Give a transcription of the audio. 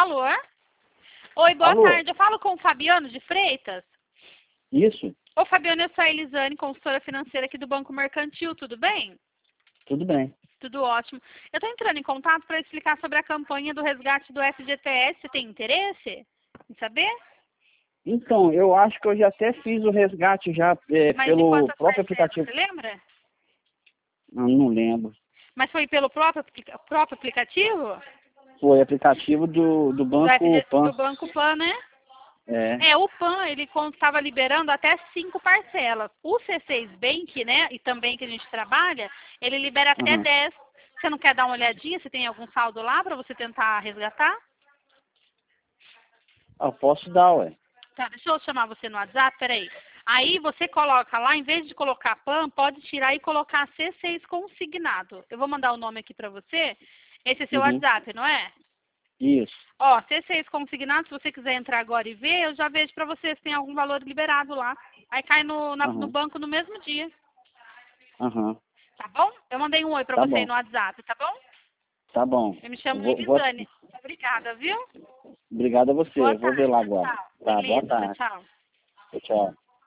Alô? Oi, boa Alô? tarde. Eu falo com o Fabiano de Freitas. Isso, Ô, Fabiano, eu sou a Elisane, consultora financeira aqui do Banco Mercantil. Tudo bem? tudo bem. Tudo ótimo. Eu estou entrando em contato para explicar sobre a campanha do resgate do FGTS. Você tem interesse em saber? Então, eu acho que eu já até fiz o resgate já Mas de pelo quantas próprio parcelas, aplicativo. você lembra? Não lembro. Mas foi pelo próprio aplicativo? Foi aplicativo do Banco Do Pan. Banco Pan, né? É. O PAN, ele estava liberando até 5 parcelas. O C6 Bank, né, e também que a gente trabalha, ele libera até Aham. 10. Você não quer dar uma olhadinha? Você tem algum saldo lá para você tentar resgatar? Ah, eu posso dar, ué. Tá, deixa eu chamar você no WhatsApp, peraí. Aí você coloca lá, em vez de colocar PAN, pode tirar e colocar C6 consignado. Eu vou mandar o nome aqui para você. Esse é seu Uhum. WhatsApp, não é? Isso. Ó, C6 consignado, se você quiser entrar agora e ver, eu já vejo pra você se tem algum valor liberado lá. Aí cai no Aham. banco no mesmo dia, Aham. tá bom? Eu mandei um oi pra Tá você aí bom. no WhatsApp, tá bom? Tá bom. Eu me chamo Vou. Elisane. Obrigada, viu? Obrigado a você. Boa Eu vou ver tarde, lá tchau, agora. tchau. Tá, boa Beleza, tchau, tarde. tchau. Tchau.